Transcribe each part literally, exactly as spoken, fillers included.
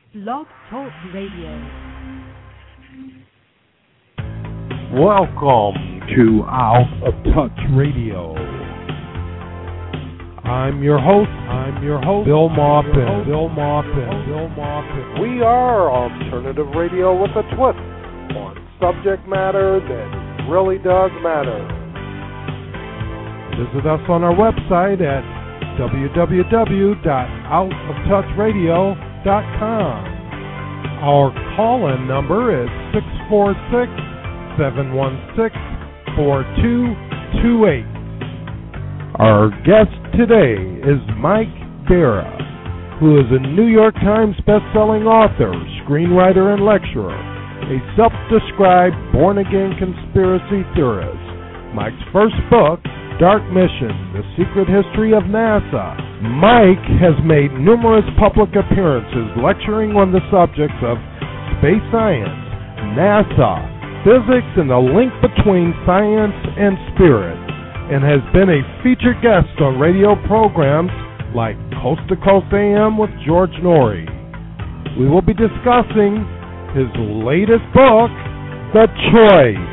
Blog Talk Radio. Welcome to Out of Touch Radio. I'm your host. I'm your host, Bill Maupin. Bill Maupin. Bill Maupin. We are alternative radio with a twist on subject matter that really does matter. Visit us on our website at w w w dot out of touch radio dot com. Our call-in number is six four six, seven one six, four two two eight. Our guest today is Mike Bara, who is a New York Times best-selling author, screenwriter, and lecturer, a self-described born-again conspiracy theorist. Mike's first book, Dark Mission, The Secret History of NASA. Mike has made numerous public appearances lecturing on the subjects of space science, NASA, physics, and the link between science and spirit, and has been a featured guest on radio programs like Coast to Coast A M with George Noory. We will be discussing his latest book, The Choice.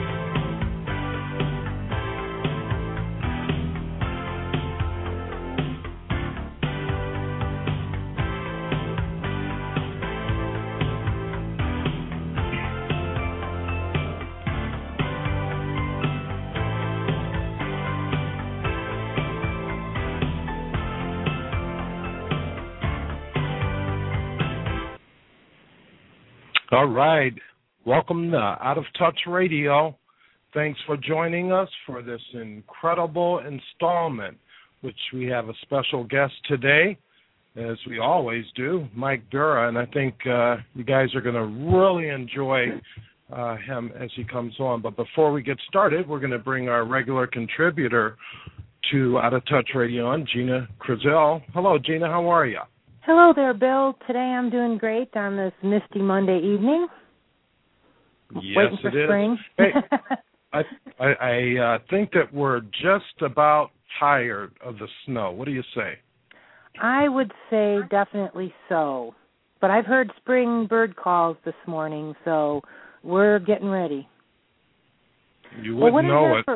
All right. Welcome to Out of Touch Radio. Thanks for joining us for this incredible installment, which we have a special guest today, as we always do, Mike Bara, and I think uh, you guys are going to really enjoy uh, him as he comes on. But before we get started, we're going to bring our regular contributor to Out of Touch Radio on, Gina Krizel. Hello, Gina. How are you? Hello there, Bill. Today I'm doing great on this misty Monday evening. Yes, Waiting for it is. spring. Hey, I, I, I uh, think that we're just about tired of the snow. What do you say? I would say definitely so. But I've heard spring bird calls this morning, so we're getting ready. You well, wouldn't know it. For,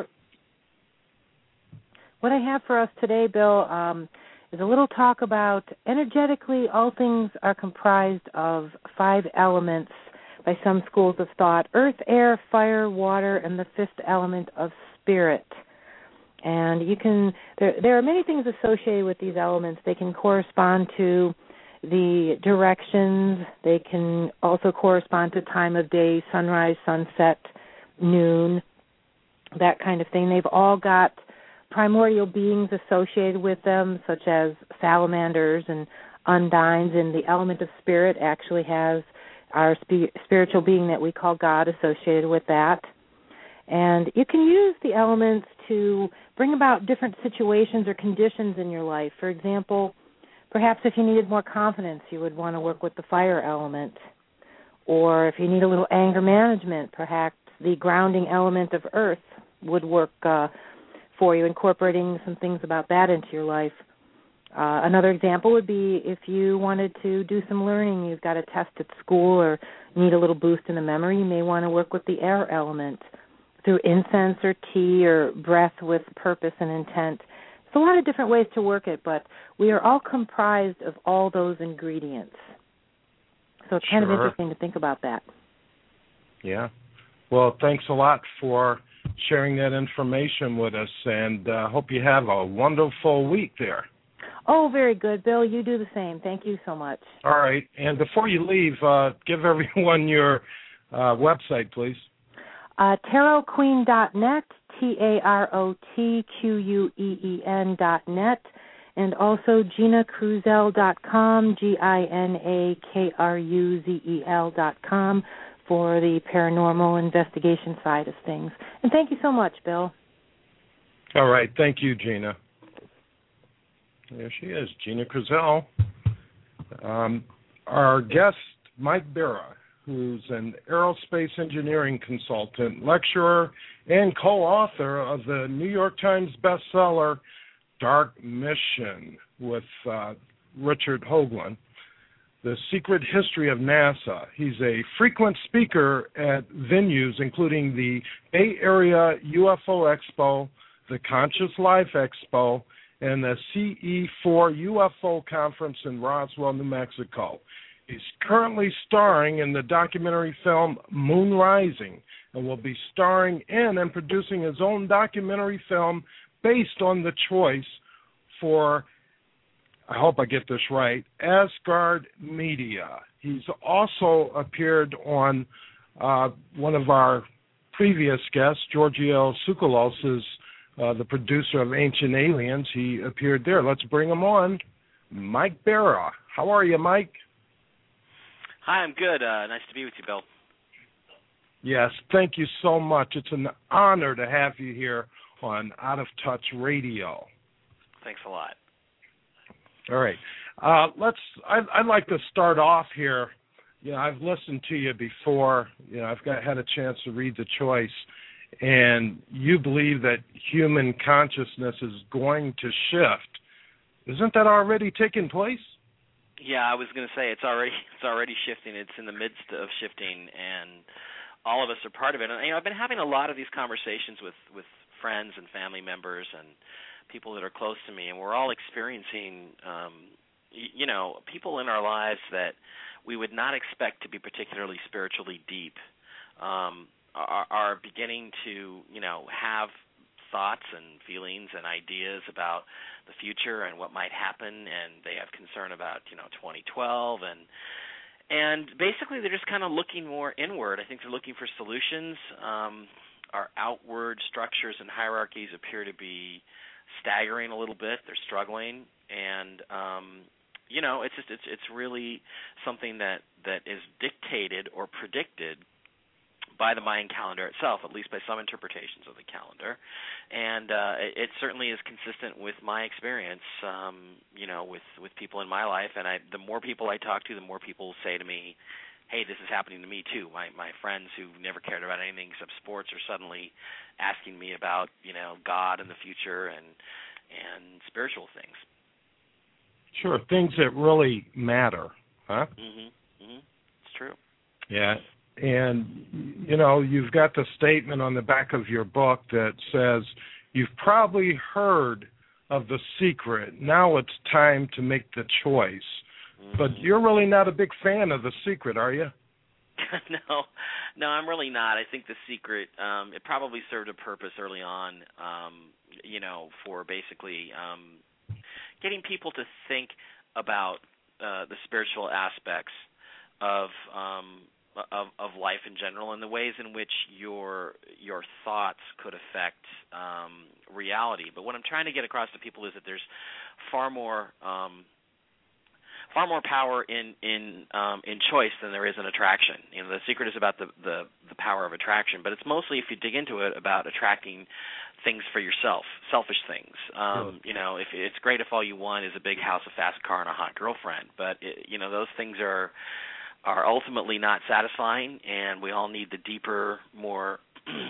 what I have for us today, Bill, um, is a little talk about energetically all things are comprised of five elements by some schools of thought: earth, air, fire, water, and the fifth element of spirit. And you can there there are many things associated with these elements. They can correspond to the directions. They can also correspond to time of day, sunrise, sunset, noon, that kind of thing. They've all got primordial beings associated with them, such as salamanders and undines, and the element of spirit actually has our sp- spiritual being that we call God associated with that. And you can use the elements to bring about different situations or conditions in your life. For example, perhaps if you needed more confidence, you would want to work with the fire element. Or if you need a little anger management, perhaps the grounding element of earth would work uh, for you, incorporating some things about that into your life. Uh, another example would be if you wanted to do some learning, you've got a test at school or need a little boost in the memory, you may want to work with the air element through incense or tea or breath with purpose and intent. There's a lot of different ways to work it, but we are all comprised of all those ingredients. So it's kind Sure. of interesting to think about that. Yeah. Well, thanks a lot for sharing that information with us, and uh, hope you have a wonderful week there. Oh, very good, Bill. You do the same. Thank you so much. All right. And before you leave, uh, give everyone your uh, website, please. Uh, tarot queen dot net, T A R O T Q U E E N dot net, and also gina kruzel dot com, G I N A K R U Z E L dot com, for the paranormal investigation side of things. And thank you so much, Bill. All right. Thank you, Gina. There she is, Gina Krizel. Um, our guest, Mike Bara, who's an aerospace engineering consultant, lecturer, and co-author of the New York Times bestseller, Dark Mission, with uh, Richard Hoagland. The Secret History of NASA. He's a frequent speaker at venues including the Bay Area U F O Expo, the Conscious Life Expo, and the C E four U F O Conference in Roswell, New Mexico. He's currently starring in the documentary film Moon Rising, and will be starring in and producing his own documentary film based on the choice for, I hope I get this right, Asgard Media. He's also appeared on uh, one of our previous guests, Giorgio Tsoukalos, uh, the producer of Ancient Aliens. He appeared there. Let's bring him on. Mike Bara. How are you, Mike? Hi, I'm good. Uh, nice to be with you, Bill. Yes, thank you so much. It's an honor to have you here on Out of Touch Radio. Thanks a lot. All right. Uh, let's. I'd, I'd like to start off here. You know, I've listened to you before. You know, I've got had a chance to read the choice, and you believe that human consciousness is going to shift. Isn't that already taking place? Yeah, I was going to say it's already it's already shifting. It's in the midst of shifting, and all of us are part of it. And you know, I've been having a lot of these conversations with, with friends and family members and people that are close to me, and we're all experiencing, um, y- you know, people in our lives that we would not expect to be particularly spiritually deep um, are, are beginning to, you know, have thoughts and feelings and ideas about the future and what might happen, and they have concern about, you know, twenty twelve, and and basically they're just kind of looking more inward. I think they're looking for solutions. Um, our outward structures and hierarchies appear to be staggering a little bit. They're struggling, and um, you know, it's just it's it's really something that, that is dictated or predicted by the Mayan calendar itself, at least by some interpretations of the calendar, and uh, it, it certainly is consistent with my experience, um, you know, with, with people in my life. And I, the more people I talk to, the more people say to me, "Hey, this is happening to me too." My my friends who never cared about anything except sports are suddenly asking me about, you know, God and the future and and spiritual things. Sure, things that really matter, huh? Mhm. Mhm. It's true. Yeah. And, you know, you've got the statement on the back of your book that says, you've probably heard of The Secret. Now it's time to make the choice. Mm-hmm. But you're really not a big fan of The Secret, are you? no, no, I'm really not. I think The Secret, um, it probably served a purpose early on, um, you know, for basically um, getting people to think about uh, the spiritual aspects of um Of, of life in general, and the ways in which your your thoughts could affect um, reality. But what I'm trying to get across to people is that there's far more um, far more power in in um, in choice than there is in attraction. You know, The Secret is about the, the the power of attraction, but it's mostly, if you dig into it, about attracting things for yourself, selfish things. Um, you know, if it's great if all you want is a big house, a fast car, and a hot girlfriend, but it, you know, those things are are ultimately not satisfying, and we all need the deeper, more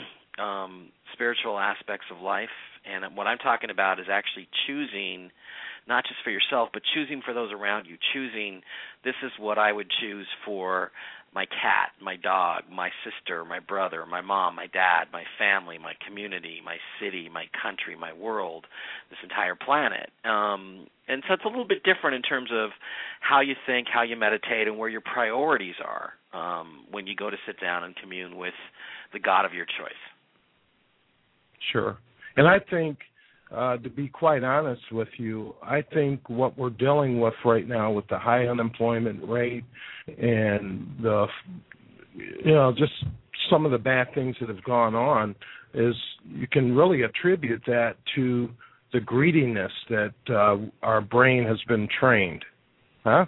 um, spiritual aspects of life. And what I'm talking about is actually choosing, not just for yourself, but choosing for those around you, choosing, this is what I would choose for my cat, my dog, my sister, my brother, my mom, my dad, my family, my community, my city, my country, my world, this entire planet. Um, and so it's a little bit different in terms of how you think, how you meditate, and where your priorities are um, when you go to sit down and commune with the God of your choice. Sure. And I think, uh, to be quite honest with you, I think what we're dealing with right now with the high unemployment rate and the, you know, just some of the bad things that have gone on is you can really attribute that to the greediness that uh, our brain has been trained. Huh?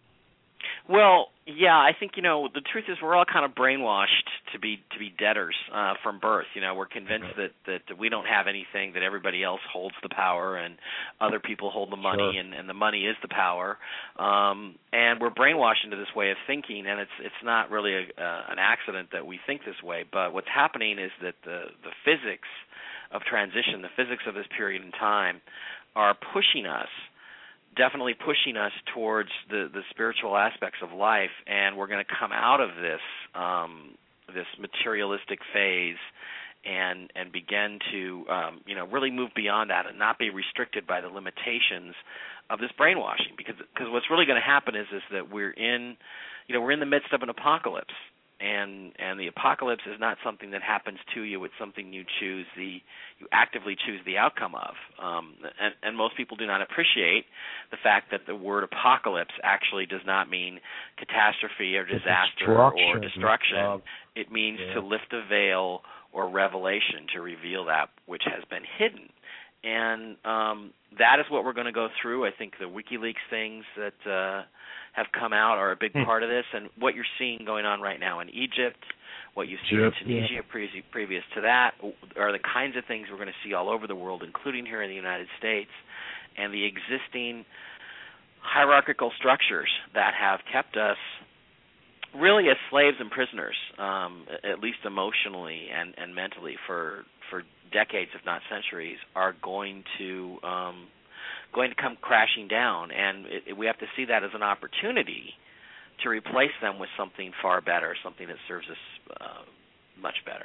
Well, yeah, I think, you know, the truth is we're all kind of brainwashed to be to be debtors uh, from birth. You know, we're convinced that, that we don't have anything, that everybody else holds the power and other people hold the money, Sure. and, and the money is the power. Um, and we're brainwashed into this way of thinking, and it's it's not really a, uh, an accident that we think this way. But what's happening is that the, the physics of transition, the physics of this period in time, are pushing us definitely pushing us towards the, the spiritual aspects of life, and we're going to come out of this um, this materialistic phase and and begin to um, you know really move beyond that and not be restricted by the limitations of this brainwashing. Because because what's really going to happen is is that we're in you know we're in the midst of an apocalypse. And and the apocalypse is not something that happens to you. It's something you choose the you actively choose the outcome of. Um, and, and most people do not appreciate the fact that the word apocalypse actually does not mean catastrophe or disaster or destruction. Uh, it means yeah. to lift a veil or revelation, to reveal that which has been hidden. And um, that is what we're going to go through. I think the WikiLeaks things that uh, have come out are a big hmm. part of this. And what you're seeing going on right now in Egypt, what you've seen Egypt, in Tunisia yeah. pre- previous to that, are the kinds of things we're going to see all over the world, including here in the United States, and the existing hierarchical structures that have kept us really as slaves and prisoners, um, at least emotionally and, and mentally for for decades, if not centuries, are going to um, going to come crashing down, and it, it, we have to see that as an opportunity to replace them with something far better, something that serves us uh, much better.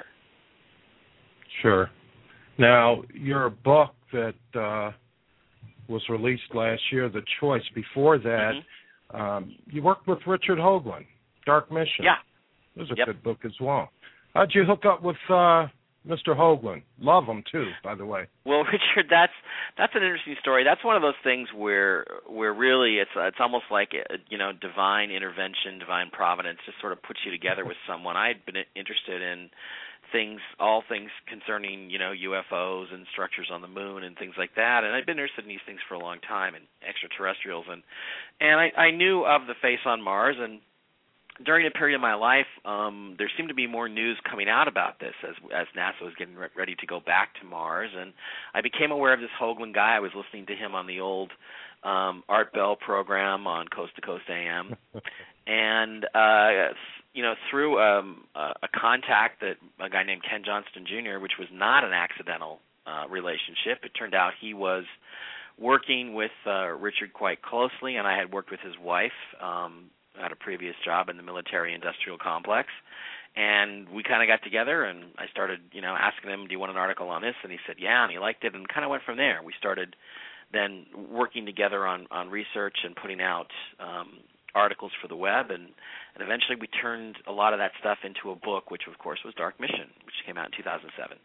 Sure. Now, your book that uh, was released last year, The Choice. Before that, mm-hmm. um, you worked with Richard Hoagland, Dark Mission. Yeah. It was a yep. good book as well. How'd you hook up with uh, Mister Hoagland? Love him too, by the way. Well, Richard, that's that's an interesting story. That's one of those things where where really it's it's almost like a, you know divine intervention, divine providence just sort of puts you together with someone. I had been interested in things, all things concerning you know U F Os and structures on the moon and things like that, and I've been interested in these things for a long time, and extraterrestrials, and and I, I knew of the face on Mars. And during a period of my life, um, there seemed to be more news coming out about this as as NASA was getting re- ready to go back to Mars. And I became aware of this Hoagland guy. I was listening to him on the old um, Art Bell program on Coast to Coast A M. and, uh, you know, through um, a, a contact that a guy named Ken Johnston Junior, which was not an accidental uh, relationship, it turned out he was working with uh, Richard quite closely, and I had worked with his wife um at a previous job in the military-industrial complex, and we kind of got together, and I started, you know, asking him, do you want an article on this? And he said, yeah, and he liked it, and kind of went from there. We started then working together on, on research and putting out um, articles for the web, and, and eventually we turned a lot of that stuff into a book, which, of course, was Dark Mission, which came out in two thousand seven.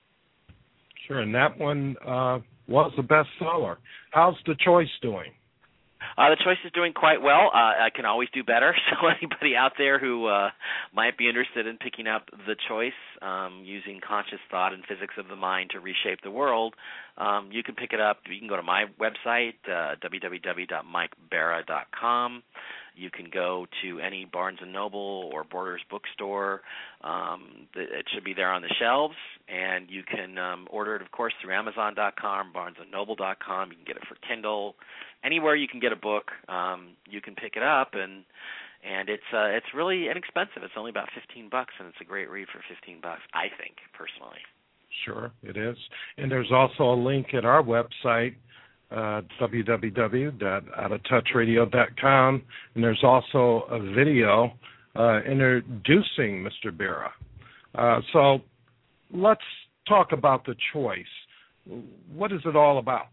Sure, and that one uh, was a bestseller. How's The Choice doing? Uh, the Choice is doing quite well. Uh, I can always do better. So anybody out there who uh, might be interested in picking up The Choice, um, using conscious thought and physics of the mind to reshape the world, um, you can pick it up. You can go to my website, uh, w w w dot mike barra dot com. You can go to any Barnes and Noble or Borders bookstore. Um, it should be there on the shelves, and you can um, order it, of course, through amazon dot com, barnes and noble dot com. You can get it for Kindle. Anywhere you can get a book, um, you can pick it up, and and it's uh, it's really inexpensive. It's only about fifteen bucks, and it's a great read for fifteen bucks, I think, personally. Sure, it is. And there's also a link at our website, uh, w w w dot out of touch radio dot com, and there's also a video uh, introducing Mister Barra. Uh, so let's talk about The Choice. What is it all about?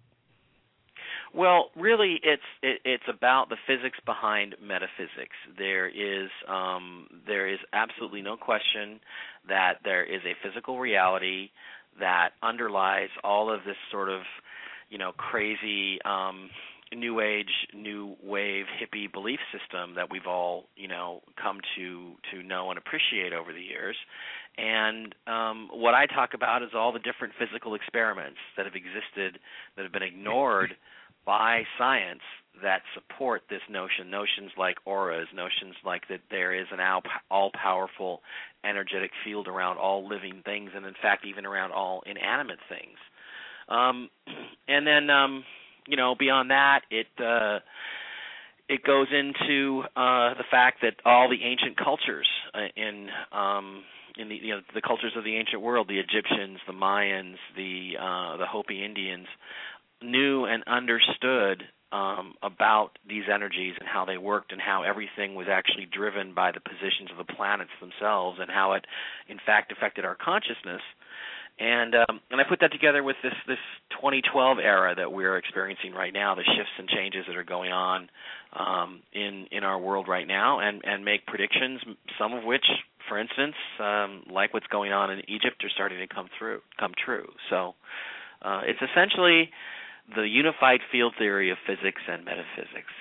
Well, really, it's it, it's about the physics behind metaphysics. There is um, there is absolutely no question that there is a physical reality that underlies all of this sort of, you know, crazy um, new age, new wave, hippie belief system that we've all, you know, come to to know and appreciate over the years. And um, what I talk about is all the different physical experiments that have existed that have been ignored by science that support this notion, notions like auras, notions like that there is an all-powerful energetic field around all living things, and in fact even around all inanimate things. Um, and then, um, you know, beyond that, it uh, it goes into uh, the fact that all the ancient cultures uh, in um, in the you know the cultures of the ancient world, the Egyptians, the Mayans, the uh, the Hopi Indians, knew and understood um, about these energies and how they worked and how everything was actually driven by the positions of the planets themselves and how it, in fact, affected our consciousness. And um, and I put that together with this, this twenty twelve era that we're experiencing right now, the shifts and changes that are going on um, in in our world right now, and, and make predictions, some of which, for instance, um, like what's going on in Egypt, are starting to come through, come true. So uh, it's essentially the unified field theory of physics and metaphysics.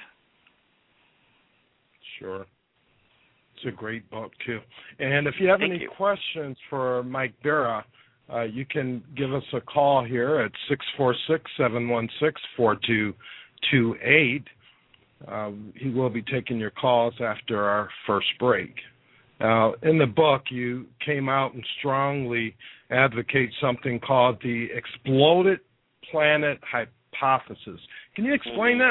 Sure. It's a great book, too. And if you have Thank any you. questions for Mike Bara, uh, you can give us a call here at six four six, seven one six, four two two eight. Uh, he will be taking your calls after our first break. Now, in the book, you came out and strongly advocate something called the exploded planet hypothesis. Can you explain Mm-hmm. that?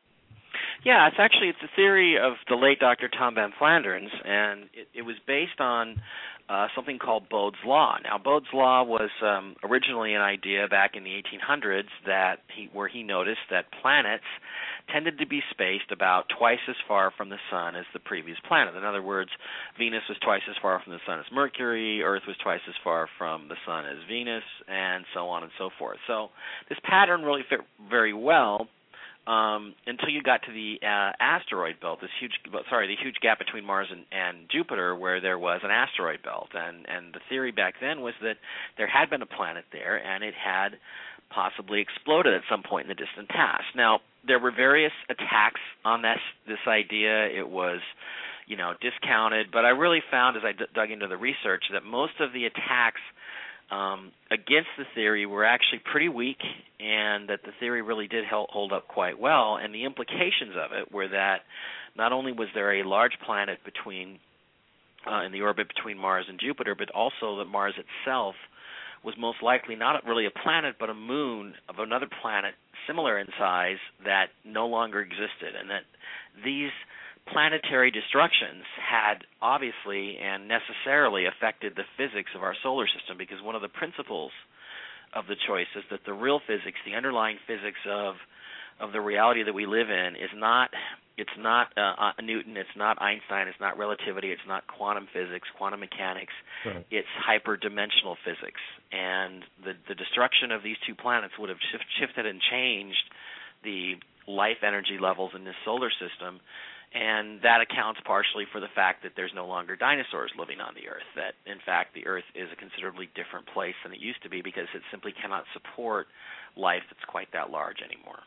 Yeah, it's actually it's a theory of the late Doctor Tom Van Flanderens, and it, it was based on uh, something called Bode's Law. Now, Bode's Law was um, originally an idea back in the eighteen hundreds that he, where he noticed that planets tended to be spaced about twice as far from the sun as the previous planet. In other words, Venus was twice as far from the sun as Mercury, Earth was twice as far from the sun as Venus, and so on and so forth. So this pattern really fit very well Um, until you got to the uh, asteroid belt, this huge, sorry, the huge gap between Mars and, and Jupiter, where there was an asteroid belt, and and the theory back then was that there had been a planet there, and it had possibly exploded at some point in the distant past. Now, there were various attacks on this this idea. It was, you know, discounted, but I really found as I d- dug into the research that most of the attacks Um, against the theory were actually pretty weak, and that the theory really did hold up quite well. And the implications of it were that not only was there a large planet between uh, in the orbit between Mars and Jupiter, but also that Mars itself was most likely not really a planet, but a moon of another planet similar in size that no longer existed, and that these planetary destructions had obviously and necessarily affected the physics of our solar system, because one of the principles of the choice is that the real physics, the underlying physics of of the reality that we live in, is not it's not uh, Newton, it's not Einstein, it's not relativity, it's not quantum physics, quantum mechanics, Right. It's hyperdimensional physics. And the the destruction of these two planets would have shift, shifted and changed the life energy levels in this solar system. And that accounts partially for the fact that there's no longer dinosaurs living on the Earth, that, in fact, the Earth is a considerably different place than it used to be, because it simply cannot support life that's quite that large anymore.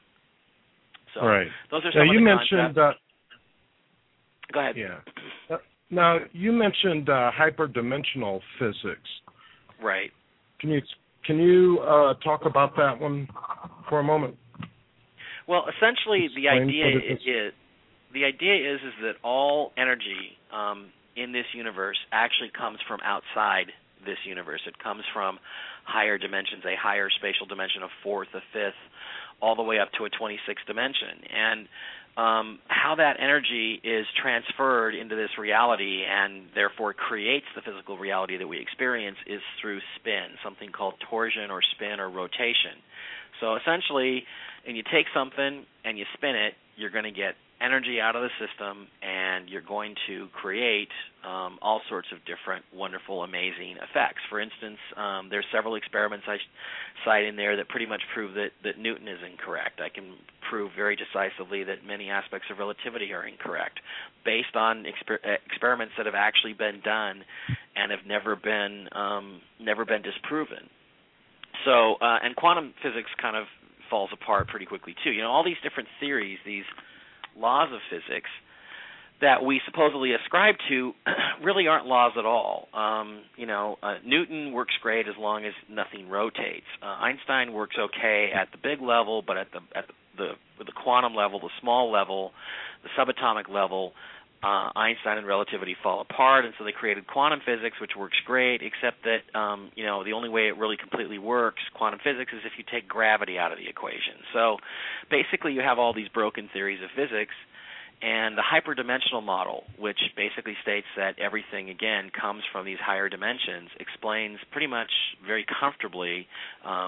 So right. those are now, some you of the mentioned, concepts. Uh, Go ahead. yeah. Uh, now, you mentioned uh, hyperdimensional physics. Right. Can you can you uh, talk about that one for a moment? Well, essentially, Explain the idea what it is. is the idea is is that all energy um, in this universe actually comes from outside this universe. It comes from higher dimensions, a higher spatial dimension, a fourth, a fifth, all the way up to a twenty-sixth dimension. And um, how that energy is transferred into this reality and therefore creates the physical reality that we experience is through spin, something called torsion or spin or rotation. So essentially, when you take something and you spin it, you're going to get energy out of the system, and you're going to create um, all sorts of different wonderful, amazing effects. For instance, um, there's several experiments I cite in there that pretty much prove that, that Newton is incorrect. I can prove very decisively that many aspects of relativity are incorrect, based on exper- experiments that have actually been done and have never been um, never been disproven. So, uh, and quantum physics kind of falls apart pretty quickly too. You know, all these different theories, these laws of physics that we supposedly ascribe to really aren't laws at all. Um, you know, uh, Newton works great as long as nothing rotates. Uh, Einstein works okay at the big level, but at the at the, the, the quantum level, the small level, the subatomic level, uh, Einstein and relativity fall apart, and so they created quantum physics, which works great, except that, um, you know, the only way it really completely works, quantum physics, is if you take gravity out of the equation. So basically you have all these broken theories of physics, and the hyperdimensional model, which basically states that everything, again, comes from these higher dimensions, explains pretty much very comfortably um,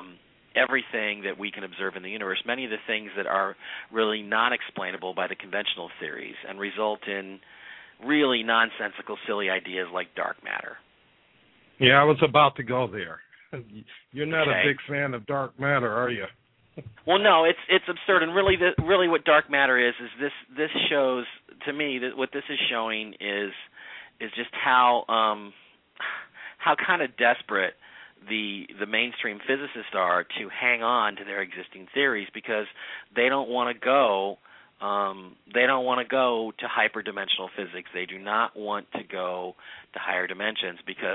everything that we can observe in the universe, many of the things that are really not explainable by the conventional theories and result in really nonsensical, silly ideas like dark matter. Yeah, I was about to go there. You're not okay. a big fan of dark matter, are you? Well, no, it's it's absurd, and really, the, really, what dark matter is is this this shows to me that what this is showing is is just how um, how kind of desperate the the mainstream physicists are to hang on to their existing theories, because they don't want to go um, they don't want to go to hyperdimensional physics. They do not want to go to higher dimensions, because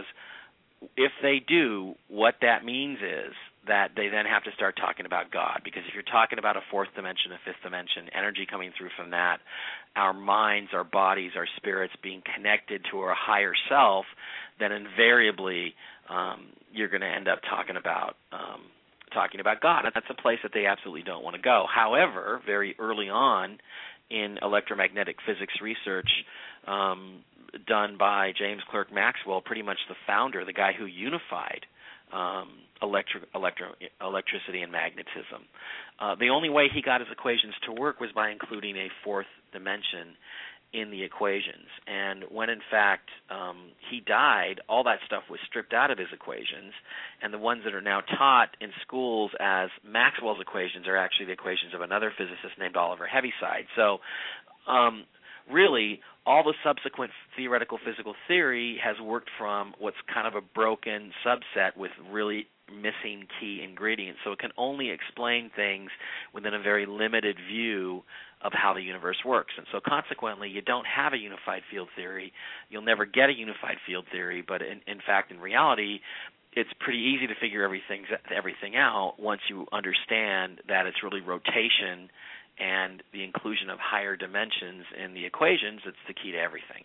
if they do, what that means is that they then have to start talking about God, because if you're talking about a fourth dimension, a fifth dimension, energy coming through from that, our minds, our bodies, our spirits being connected to our higher self, then invariably um, you're going to end up talking about um, talking about God. And that's a place that they absolutely don't want to go. However, very early on in electromagnetic physics research um, done by James Clerk Maxwell, pretty much the founder, the guy who unified um, electric, electro, electricity and magnetism. Uh, the only way he got his equations to work was by including a fourth dimension in the equations. And when, in fact, um, he died, all that stuff was stripped out of his equations, and the ones that are now taught in schools as Maxwell's equations are actually the equations of another physicist named Oliver Heaviside. So um, really, all the subsequent theoretical physical theory has worked from what's kind of a broken subset with really missing key ingredients. So it can only explain things within a very limited view of how the universe works. And so consequently, you don't have a unified field theory. You'll never get a unified field theory, but in, in fact, in reality, it's pretty easy to figure everything everything out once you understand that it's really rotation and the inclusion of higher dimensions in the equations that's the key to everything.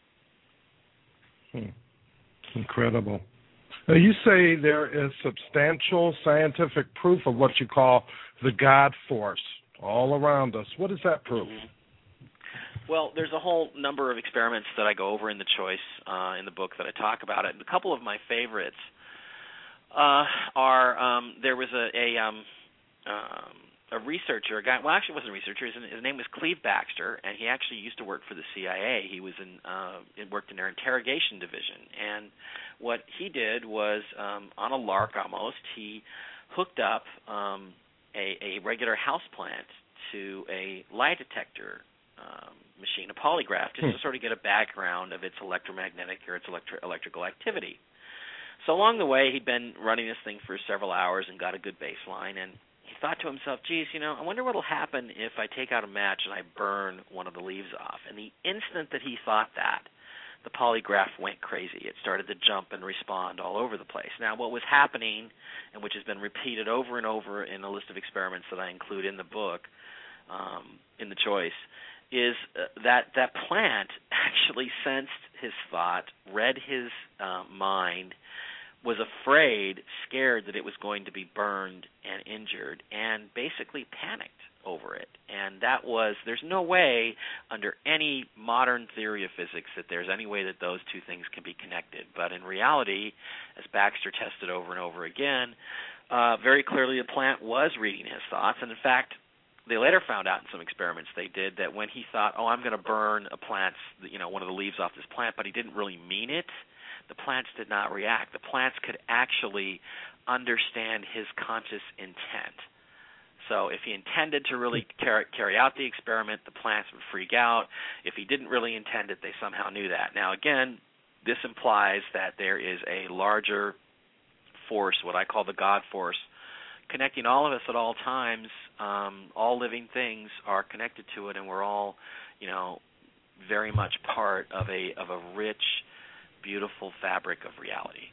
Hmm. Incredible. Now, you say there is substantial scientific proof of what you call the God force all around us. What is that proof? Mm-hmm. Well, there's a whole number of experiments that I go over in the choice uh, in the book that I talk about it. And a couple of my favorites uh, are um, there was a a, um, um, a researcher, a guy. Well, actually, it wasn't a researcher. His, his name was Cleve Baxter, and he actually used to work for the C I A. He was in uh, worked in their interrogation division, and what he did was um, on a lark almost, he hooked up um, a, a regular houseplant to a lie detector um, machine, a polygraph, just hmm. to sort of get a background of its electromagnetic or its electri- electrical activity. So along the way, he'd been running this thing for several hours and got a good baseline, and he thought to himself, geez, you know, I wonder what will happen if I take out a match and I burn one of the leaves off. And the instant that he thought that, the polygraph went crazy. It started to jump and respond all over the place. Now, what was happening, and which has been repeated over and over in a list of experiments that I include in the book, um, in the choice, is uh, that that plant actually sensed his thought, read his uh, mind, was afraid, scared that it was going to be burned and injured, and basically panicked over it. And that was, there's no way under any modern theory of physics that there's any way that those two things can be connected. But in reality, as Baxter tested over and over again, uh, very clearly the plant was reading his thoughts. And in fact, they later found out in some experiments they did that when he thought, oh, I'm going to burn a plant's, you know, one of the leaves off this plant, but he didn't really mean it, the plants did not react. The plants could actually understand his conscious intent. So if he intended to really carry, carry out the experiment, the plants would freak out. If he didn't really intend it, they somehow knew that. Now, again, this implies that there is a larger force, what I call the God force, connecting all of us at all times. Um, all living things are connected to it, and we're all, you know, very much part of a of a rich, beautiful fabric of reality.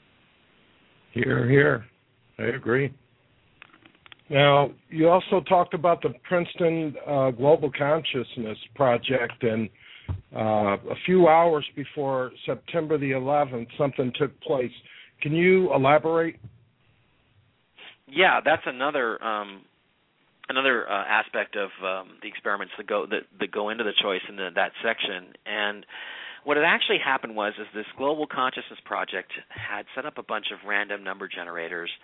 Here, here. I agree. Now, you also talked about the Princeton uh, Global Consciousness Project, and uh, a few hours before September the eleventh, something took place. Can you elaborate? Yeah, that's another um, another uh, aspect of um, the experiments that go that, that go into the choice in the, that section. And what had actually happened was is this Global Consciousness Project had set up a bunch of random number generators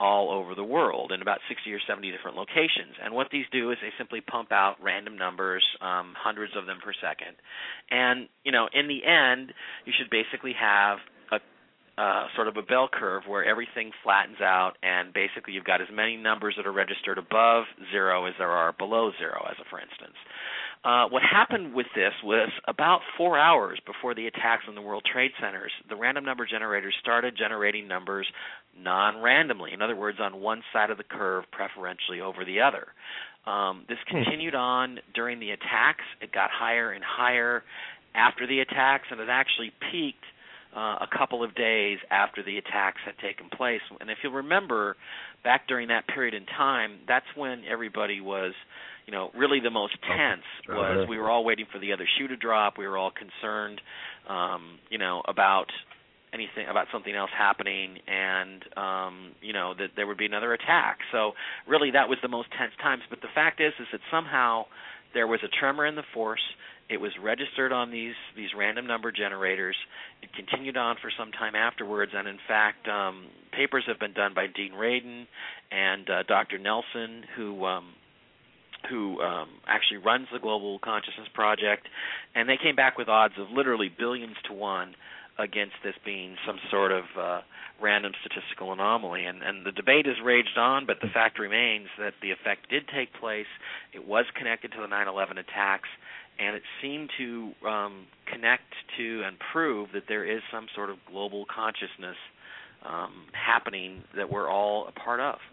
all over the world in about sixty or seventy different locations. And what these do is they simply pump out random numbers, um, hundreds of them per second. And, you know, in the end, you should basically have a uh, sort of a bell curve where everything flattens out, and basically you've got as many numbers that are registered above zero as there are below zero, as a for instance. Uh, what happened with this was about four hours before the attacks on the World Trade Centers, the random number generators started generating numbers non-randomly. In other words, on one side of the curve preferentially over the other. Um, this continued on during the attacks. It got higher and higher after the attacks, and it actually peaked uh, a couple of days after the attacks had taken place. And if you'll remember, back during that period in time, that's when everybody was, you know, really the most tense. Was we were all waiting for the other shoe to drop. We were all concerned, um, you know, about anything, about something else happening, and um, you know, that there would be another attack. So really, that was the most tense times. But the fact is, is that somehow there was a tremor in the force. It was registered on these these random number generators. It continued on for some time afterwards, and in fact, um, papers have been done by Dean Radin and uh, Doctor Nelson, who um, who um, actually runs the Global Consciousness Project, and they came back with odds of literally billions to one against this being some sort of uh, random statistical anomaly. And, and the debate has raged on, but the fact remains that the effect did take place. It was connected to the nine eleven attacks, and it seemed to um, connect to and prove that there is some sort of global consciousness um, happening that we're all a part of.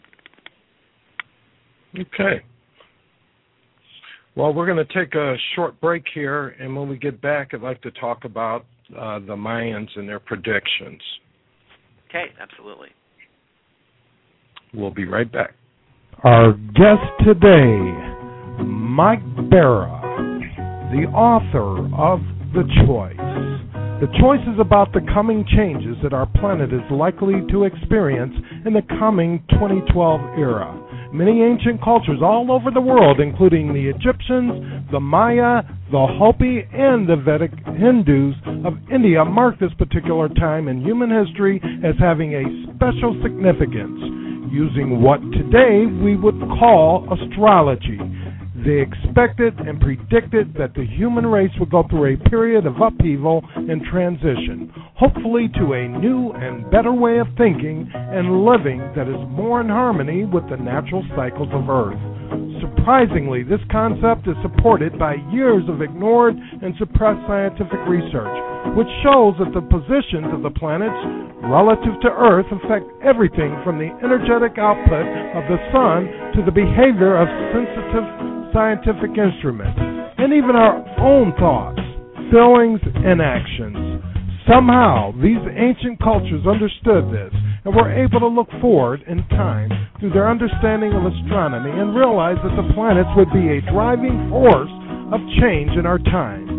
Okay. Well, we're going to take a short break here, and when we get back, I'd like to talk about uh, the Mayans and their predictions. Okay, absolutely. We'll be right back. Our guest today, Mike Bara, the author of The Choice. The choice is about the coming changes that our planet is likely to experience in the coming twenty twelve era. Many ancient cultures all over the world, including the Egyptians, the Maya, the Hopi, and the Vedic Hindus of India, mark this particular time in human history as having a special significance, using what today we would call astrology. They expected and predicted that the human race would go through a period of upheaval and transition, hopefully to a new and better way of thinking and living that is more in harmony with the natural cycles of Earth. Surprisingly, this concept is supported by years of ignored and suppressed scientific research, which shows that the positions of the planets relative to Earth affect everything from the energetic output of the Sun to the behavior of sensitive scientific instruments, and even our own thoughts, feelings, and actions. Somehow, these ancient cultures understood this and were able to look forward in time through their understanding of astronomy and realize that the planets would be a driving force of change in our time.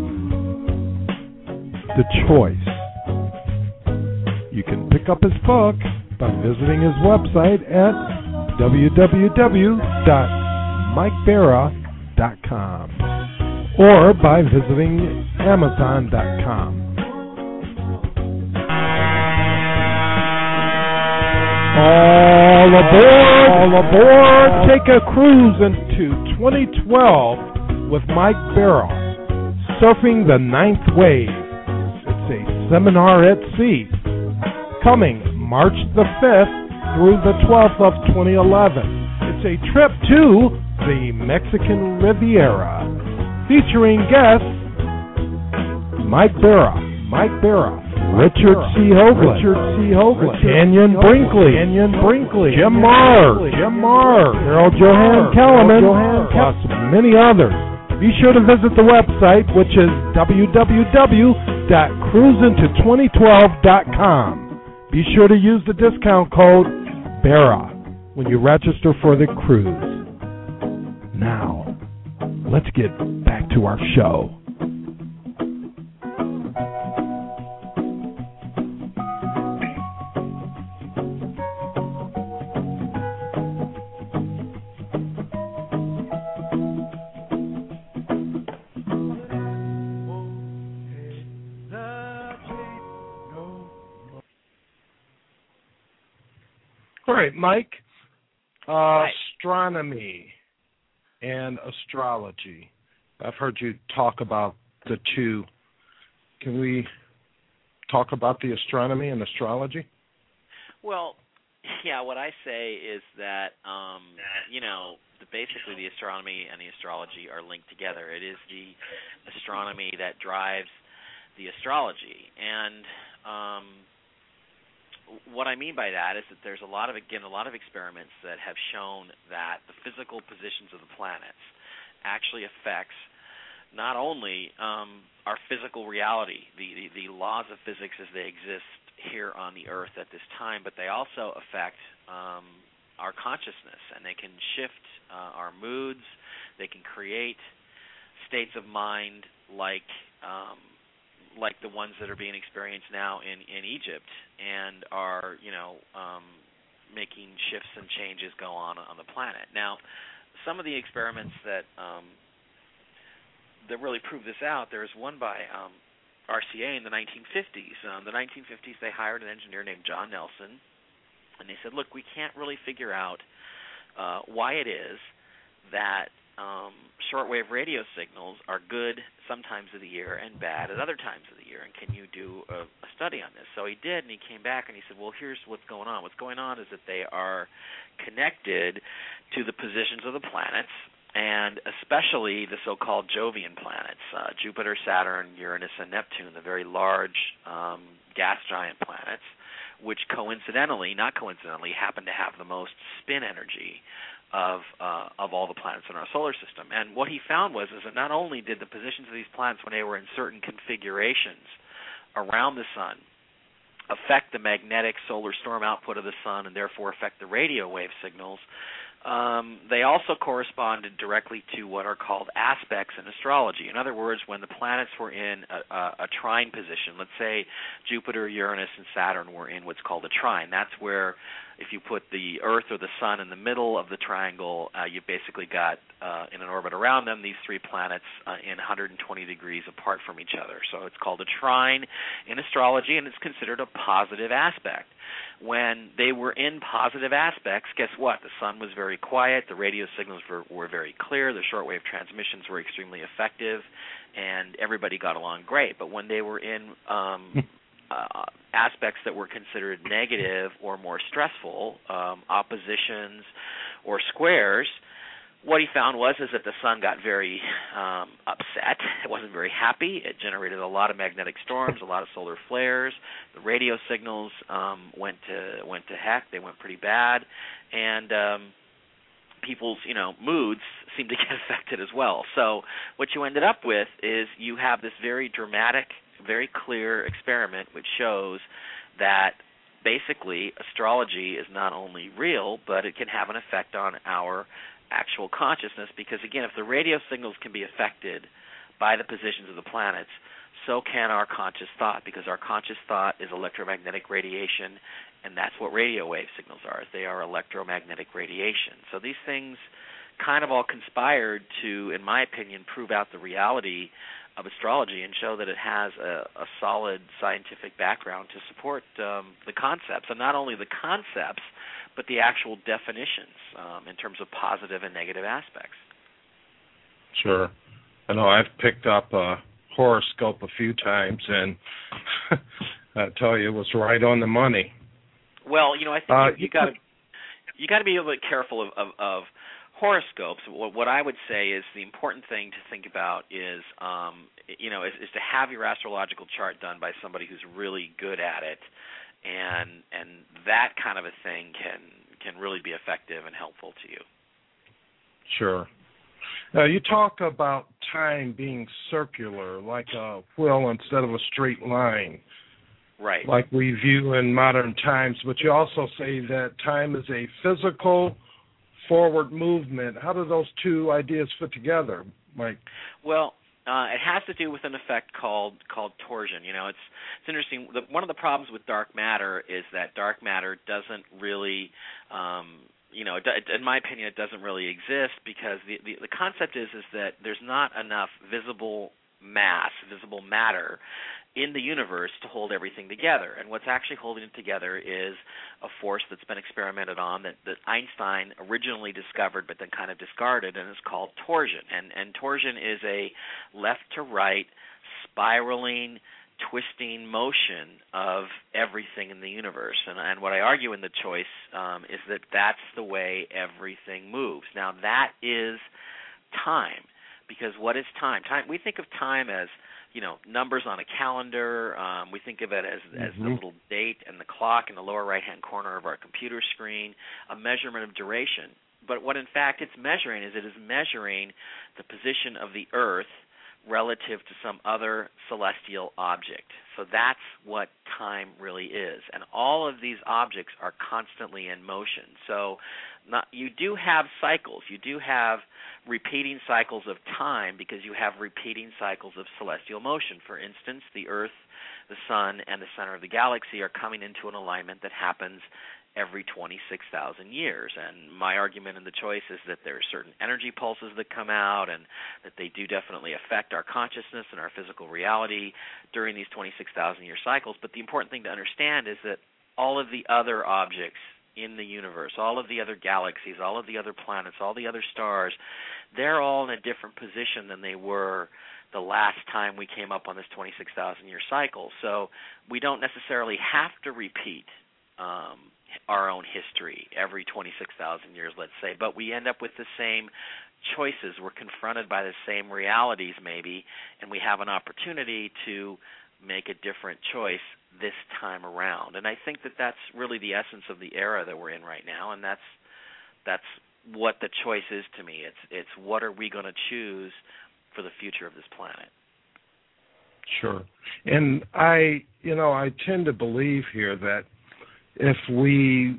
The Choice. You can pick up his book by visiting his website at w w w dot mike bara dot com or by visiting amazon dot com. All aboard! All aboard! Take a cruise into twenty twelve with Mike Bara, Surfing the Ninth Wave. It's a seminar at sea, coming March the fifth through the twelfth of twenty eleven. It's a trip to the Mexican Riviera, featuring guests Mike Bara, Mike Bara, Richard C. Hoagland, Richard C. Hoagland, Canyon Brinkley, Canyon Brinkley, Jim Marr, Jim Marr, Harold Johan Kellerman, plus many others. Be sure to visit the website, which is w w w dot cruise into twenty twelve dot com. Be sure to use the discount code BARA when you register for the cruise. Now, let's get back to our show. All right, Mike. Uh, right. Astronomy and astrology. I've heard you talk about the two. Can we talk about the astronomy and astrology? Well, yeah, what I say is that, um, you know, the, basically the astronomy and the astrology are linked together. It is the astronomy that drives the astrology. And um, what I mean by that is that there's a lot of, again, a lot of experiments that have shown that the physical positions of the planets actually affects not only um, our physical reality, the, the, the laws of physics as they exist here on the Earth at this time, but they also affect um, our consciousness, and they can shift uh, our moods. They can create states of mind like um, like the ones that are being experienced now in, in Egypt, and are you know um, making shifts and changes go on on the planet. Now, some of the experiments that um, that really prove this out, there is one by um, R C A in the nineteen fifties. Um, the nineteen fifties, they hired an engineer named John Nelson, and they said, look, we can't really figure out uh, why it is that um, shortwave radio signals are good sometimes of the year and bad at other times of the year, and can you do a, a study on this? So he did, and he came back and he said, well, here's what's going on. What's going on is that they are connected to the positions of the planets, and especially the so-called Jovian planets, uh, Jupiter, Saturn, Uranus, and Neptune, the very large um, gas giant planets, which coincidentally, not coincidentally, happen to have the most spin energy of uh, of all the planets in our solar system. And what he found was is that not only did the positions of these planets when they were in certain configurations around the sun affect the magnetic solar storm output of the sun and therefore affect the radio wave signals, Um, they also corresponded directly to what are called aspects in astrology. In other words, when the planets were in a, a, a trine position, let's say Jupiter, Uranus, and Saturn were in what's called a trine. That's where if you put the Earth or the Sun in the middle of the triangle, uh, you've basically got, uh, in an orbit around them, these three planets uh, in one hundred twenty degrees apart from each other. So it's called a trine in astrology, and it's considered a positive aspect. When they were in positive aspects, guess what? The sun was very quiet, the radio signals were, were very clear, the shortwave transmissions were extremely effective, and everybody got along great. But when they were in um, uh, aspects that were considered negative or more stressful, um, oppositions or squares, what he found was is that the sun got very um, upset. It wasn't very happy. It generated a lot of magnetic storms, a lot of solar flares. The radio signals um, went to went to heck. They went pretty bad, and um, people's you know moods seemed to get affected as well. So what you ended up with is you have this very dramatic, very clear experiment which shows that basically astrology is not only real, but it can have an effect on our actual consciousness, because again, if the radio signals can be affected by the positions of the planets, so can our conscious thought, because our conscious thought is electromagnetic radiation, and that's what radio wave signals are. They are electromagnetic radiation. So these things kind of all conspired to, in my opinion, prove out the reality of astrology and show that it has a, a solid scientific background to support um, the concepts, and not only the concepts, but the actual definitions um, in terms of positive and negative aspects. Sure. I know I've picked up a horoscope a few times, and I tell you, it was right on the money. Well, you know, I think uh, you, you got to you got to be a little bit careful of, of, of horoscopes. What, what I would say is the important thing to think about is, um, you know, is, is to have your astrological chart done by somebody who's really good at it. And and that kind of a thing can can really be effective and helpful to you. Sure. Now, you talk about time being circular, like a wheel instead of a straight line. Right. Like we view in modern times, but you also say that time is a physical forward movement. How do those two ideas fit together, Mike? Well, Uh, it has to do with an effect called called torsion. You know, it's it's interesting. The, one of the problems with dark matter is that dark matter doesn't really, um, you know, it, it, in my opinion, it doesn't really exist because the, the the concept is is that there's not enough visible mass, visible matter, in the universe to hold everything together. And what's actually holding it together is a force that's been experimented on that, that Einstein originally discovered but then kind of discarded, and it's called torsion. And, and torsion is a left-to-right spiraling, twisting motion of everything in the universe. And, and what I argue in the choice um, is that that's the way everything moves. Now, that is time, because what is time? Time. We think of time as, you know, numbers on a calendar. Um, we think of it as, mm-hmm. as the little date and the clock in the lower right-hand corner of our computer screen, a measurement of duration. But what, in fact, it's measuring is it is measuring the position of the Earth relative to some other celestial object. So that's what time really is. And all of these objects are constantly in motion. So not, you do have cycles. You do have repeating cycles of time because you have repeating cycles of celestial motion. For instance, the Earth, the Sun, and the center of the galaxy are coming into an alignment that happens every twenty-six thousand years. And my argument in the choice is that there are certain energy pulses that come out and that they do definitely affect our consciousness and our physical reality during these twenty-six thousand year cycles. But the important thing to understand is that all of the other objects in the universe, all of the other galaxies, all of the other planets, all the other stars, they're all in a different position than they were the last time we came up on this twenty-six thousand year cycle. So we don't necessarily have to repeat um, our own history every twenty-six thousand years, let's say, but we end up with the same choices. We're confronted by the same realities maybe, and we have an opportunity to make a different choice this time around. And I think that that's really the essence of the era that we're in right now, and that's that's what the choice is to me. It's it's what are we going to choose for the future of this planet? Sure. And I, you know, I tend to believe here that if we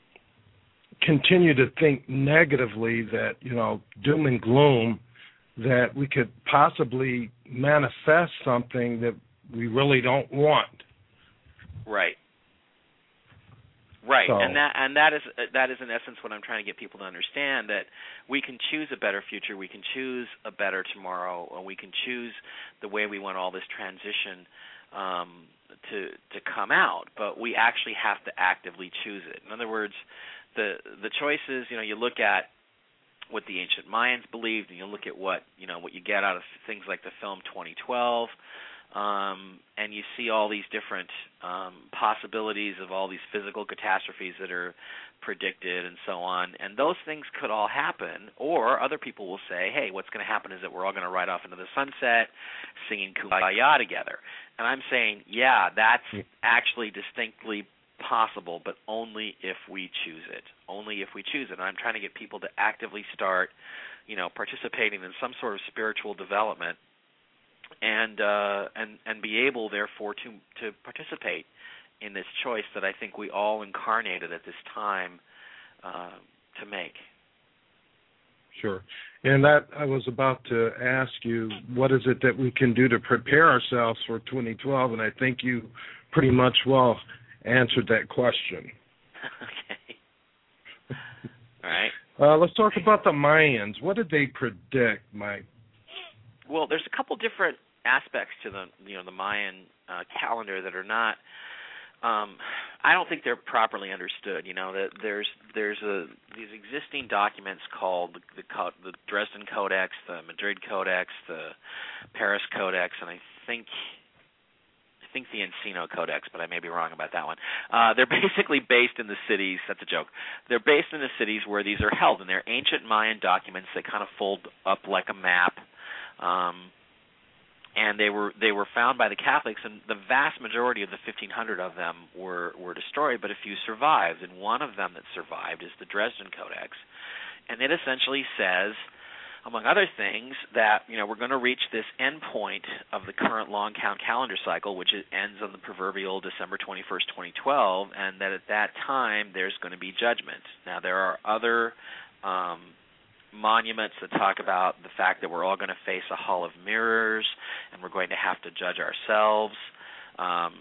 continue to think negatively that, you know, doom and gloom, that we could possibly manifest something that we really don't want. Right. Right, So. and that and that is that is in essence what I'm trying to get people to understand, that we can choose a better future, we can choose a better tomorrow, or we can choose the way we want all this transition um, to to come out, but we actually have to actively choose it. In other words, the the choices, you know, you look at what the ancient Mayans believed, and you look at what you know what you get out of things like the film twenty twelve. Um, and you see all these different um, possibilities of all these physical catastrophes that are predicted and so on. And those things could all happen, or other people will say, hey, what's going to happen is that we're all going to ride off into the sunset singing Kumbaya together. And I'm saying, yeah, that's actually distinctly possible, but only if we choose it, only if we choose it. And I'm trying to get people to actively start, you know, participating in some sort of spiritual development, and uh, and and be able, therefore, to to participate in this choice that I think we all incarnated at this time uh, to make. Sure. And that I was about to ask you, what is it that we can do to prepare ourselves for twenty twelve? And I think you pretty much well answered that question. Okay. All right. Uh, let's talk about the Mayans. What did they predict, Mike? Well, there's a couple different aspects to the you know the Mayan uh, calendar that are not. Um, I don't think they're properly understood. You know that there's there's a these existing documents called the, the the Dresden Codex, the Madrid Codex, the Paris Codex, and I think I think the Encino Codex, but I may be wrong about that one. Uh, they're basically based in the cities. That's a joke. They're based in the cities where these are held, and they're ancient Mayan documents. They kind of fold up like a map. Um, and they were they were found by the Catholics, and the vast majority of the fifteen hundred of them were, were destroyed, but a few survived. And one of them that survived is the Dresden Codex, and it essentially says, among other things, that you know we're going to reach this end point of the current long count calendar cycle, which is, ends on the proverbial December twenty-first, twenty twelve, and that at that time there's going to be judgment. Now there are other um, monuments that talk about the fact that we're all going to face a hall of mirrors and we're going to have to judge ourselves. Um,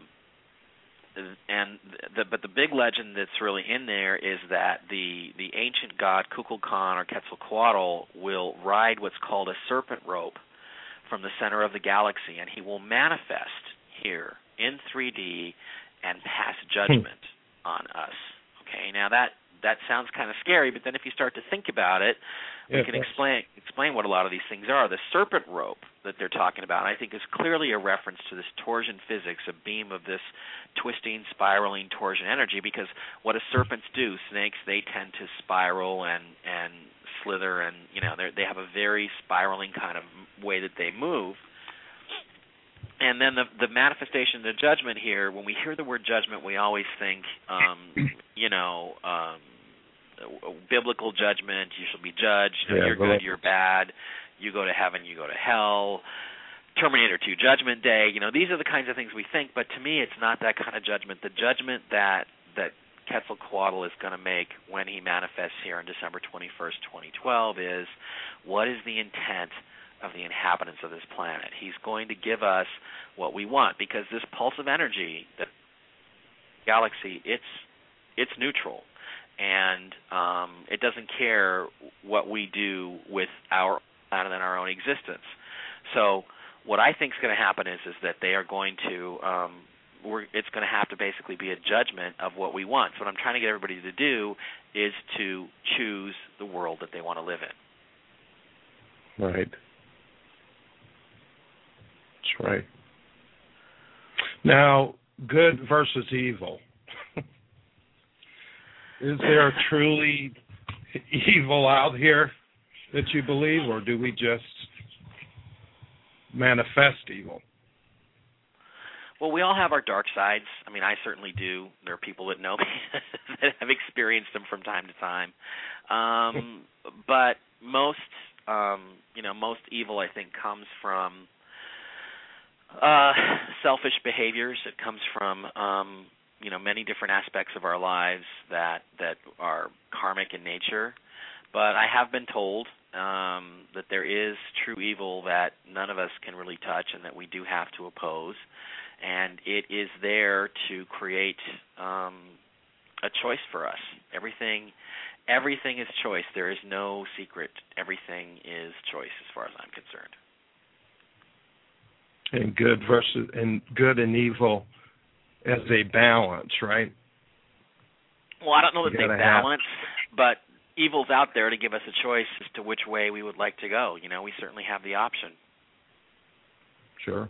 and the, but the big legend that's really in there is that the the ancient god Kukulkan or Quetzalcoatl will ride what's called a serpent rope from the center of the galaxy, and he will manifest here in three D and pass judgment on us. Okay, now that that sounds kind of scary, but then if you start to think about it, we yeah, can explain explain what a lot of these things are. The serpent rope that they're talking about, I think, is clearly a reference to this torsion physics, a beam of this twisting, spiraling torsion energy, because what do serpents do? Snakes, they tend to spiral and, and slither, and you know they have a very spiraling kind of way that they move. And then the the manifestation of the judgment here, when we hear the word judgment, we always think, um, you know, um, biblical judgment. You shall be judged. You know, yeah, you're good, you're bad. You go to heaven, you go to hell. Terminator two, Judgment Day. You know, these are the kinds of things we think. But to me, it's not that kind of judgment. The judgment that that Quetzalcoatl is going to make when he manifests here on December twenty-first, twenty twelve, is what is the intent of the inhabitants of this planet. He's going to give us what we want, because this pulse of energy, the galaxy, it's it's neutral, and um, it doesn't care what we do with our planet and our own existence. So what I think is going to happen is is that they are going to um, we're, it's going to have to basically be a judgment of what we want. So what I'm trying to get everybody to do is to choose the world that they want to live in. Right. That's right. Now, good versus evil. Is there truly evil out here that you believe, or do we just manifest evil? Well, we all have our dark sides. I mean, I certainly do. There are people that know me that have experienced them from time to time. Um, but most, um, you know, most evil, I think, comes from Uh, selfish behaviors. It comes from, um, you know, many different aspects of our lives that that are karmic in nature. But I have been told um, that there is true evil that none of us can really touch and that we do have to oppose. And it is there to create um, a choice for us. Everything, everything is choice. There is no secret. Everything is choice, as far as I'm concerned. And good versus and good and evil as a balance, right? Well, I don't know that they balance, have... but evil's out there to give us a choice as to which way we would like to go. You know, we certainly have the option. Sure.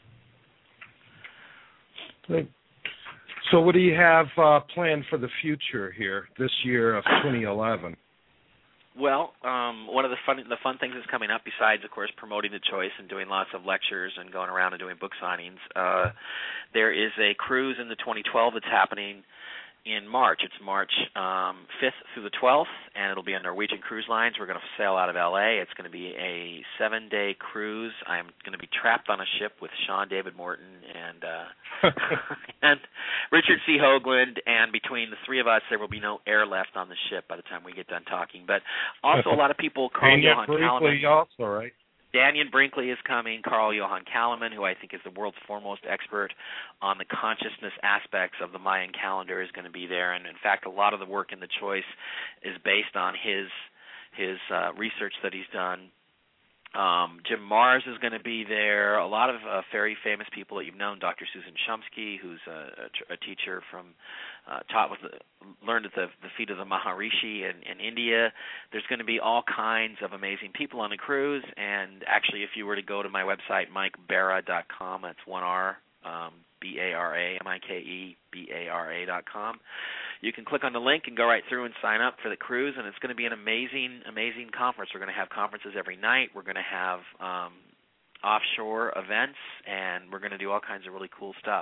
So what do you have uh, planned for the future here this year of twenty eleven? Well, um, one of the fun the fun things that's coming up, besides, of course, promoting the choice and doing lots of lectures and going around and doing book signings, uh, there is a cruise in the twenty twelve that's happening in March. It's March um, fifth through the twelfth, and it'll be on Norwegian Cruise Lines. We're going to sail out of L A. It's going to be a seven-day cruise. I'm going to be trapped on a ship with Sean David Morton and uh, and Richard C. Hoagland, and between the three of us, there will be no air left on the ship by the time we get done talking. But also, a lot of people call Johann Kalaman. Also, right? Dannion Brinkley is coming, Carl Johan Kalaman, who I think is the world's foremost expert on the consciousness aspects of the Mayan calendar, is going to be there. And, in fact, a lot of the work in the choice is based on his his uh, research that he's done. Um, Jim Mars is going to be there. A lot of uh, very famous people that you've known, Doctor Susan Shumsky, who's a, a, a teacher from uh, taught with the, learned at the, the feet of the Maharishi in, in India. There's going to be all kinds of amazing people on the cruise. And actually, if you were to go to my website, mike bara dot com, that's one R, um, B A R A, M I K E B A R A dot com. You can click on the link and go right through and sign up for the cruise, and it's going to be an amazing, amazing conference. We're going to have conferences every night. We're going to have um, offshore events, and we're going to do all kinds of really cool stuff.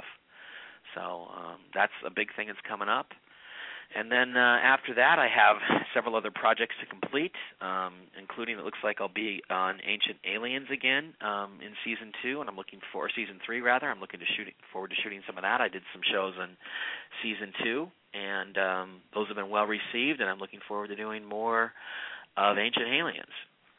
So um, that's a big thing that's coming up. And then uh, after that, I have several other projects to complete, um, including it looks like I'll be on Ancient Aliens again um, in season two, and I'm looking for season three rather. I'm looking to shoot forward to shooting some of that. I did some shows on season two, and um, those have been well received, and I'm looking forward to doing more of Ancient Aliens.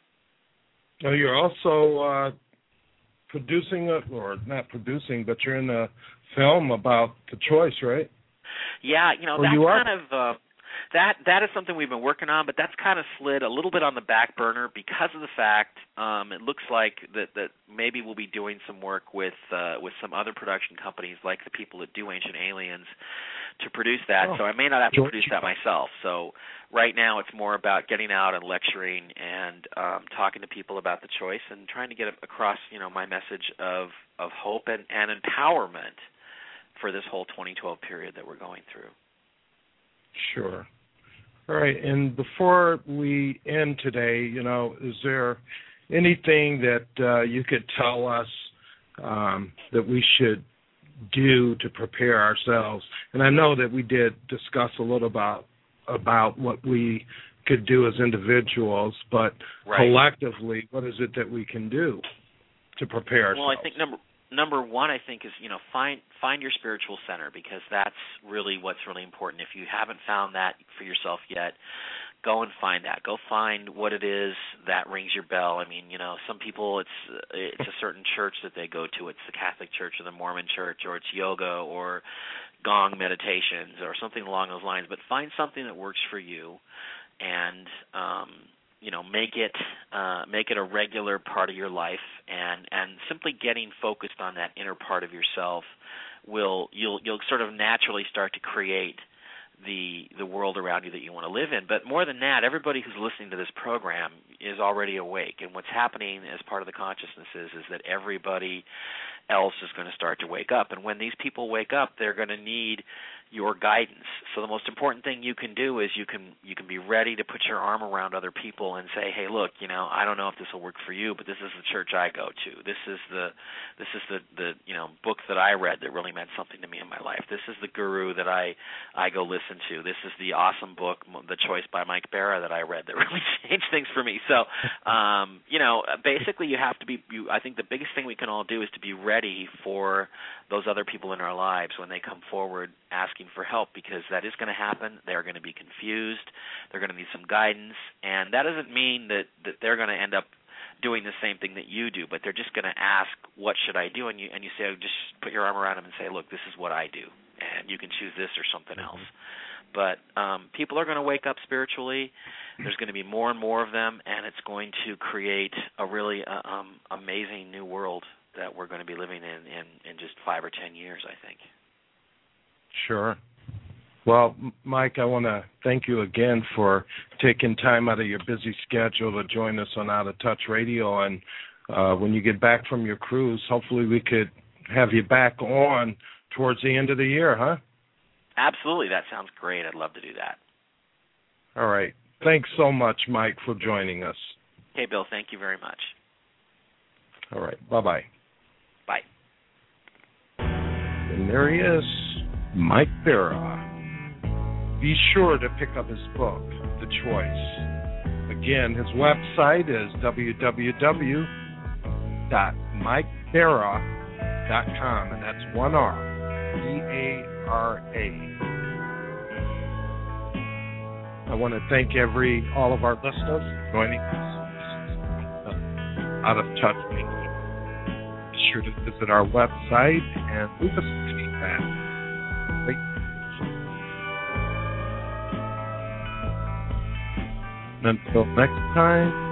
Well, you're also uh, producing, a, or not producing, but you're in a film about the choice, right? Yeah, you know, or that's you kind of uh, that that is something we've been working on, but that's kind of slid a little bit on the back burner because of the fact um, it looks like that, that maybe we'll be doing some work with uh, with some other production companies like the people that do Ancient Aliens to produce that. Oh, so I may not have to produce that myself. So right now it's more about getting out and lecturing and um, talking to people about the choice and trying to get across, you know, my message of, of hope and, and empowerment for this whole twenty twelve period that we're going through. Sure. All right. And before we end today, you know, is there anything that uh, you could tell us um, that we should do to prepare ourselves? And I know that we did discuss a little about about what we could do as individuals, but right. collectively, what is it that we can do to prepare ourselves? Well, I think number number one, I think, is, you know, find find your spiritual center, because that's really what's really important. If you haven't found that for yourself yet, go and find that. Go find what it is that rings your bell. I mean, you know, some people, it's it's a certain church that they go to. It's the Catholic Church or the Mormon Church, or it's yoga or gong meditations or something along those lines. But find something that works for you, and um, you know, make it uh, make it a regular part of your life. And, and simply getting focused on that inner part of yourself will you'll you'll sort of naturally start to create the the world around you that you want to live in. But more than that, everybody who's listening to this program is already awake, and what's happening as part of the consciousness is, is that everybody else is going to start to wake up. And when these people wake up, they're going to need your guidance. So the most important thing you can do is you can you can be ready to put your arm around other people and say, hey, look, you know, I don't know if this will work for you, but this is the church I go to. This is the this is the, the you know book that I read that really meant something to me in my life. This is the guru that I I go listen to. This is the awesome book, The Choice by Mike Barra, that I read that really changed things for me. So, um, you know, basically you have to be. You, I think the biggest thing we can all do is to be ready for those other people in our lives when they come forward asking for help, because that is going to happen. They're going to be confused. They're going to need some guidance, and that doesn't mean that, that they're going to end up doing the same thing that you do, but they're just going to ask, what should I do? And you and you say, just put your arm around them and say, look, this is what I do, and you can choose this or something else. But um, people are going to wake up spiritually. There's going to be more and more of them, and it's going to create a really uh, um, amazing new world that we're going to be living in, in in just five or ten years, I think. Sure. Well, Mike, I want to thank you again for taking time out of your busy schedule to join us on Out of Touch Radio. And uh, when you get back from your cruise, hopefully we could have you back on towards the end of the year, huh? Absolutely. That sounds great. I'd love to do that. All right. Thanks so much, Mike, for joining us. Okay, Bill. Thank you very much. All right. Bye-bye. Bye. And there he is, Mike Barra. Be sure to pick up his book, The Choice. Again, his website is w w w dot mike barra dot com, and that's one R, B A R A. I want to thank every all of our listeners for joining us. Out of Touch Radio. Be sure to visit our website and leave us some feedback. Until next time,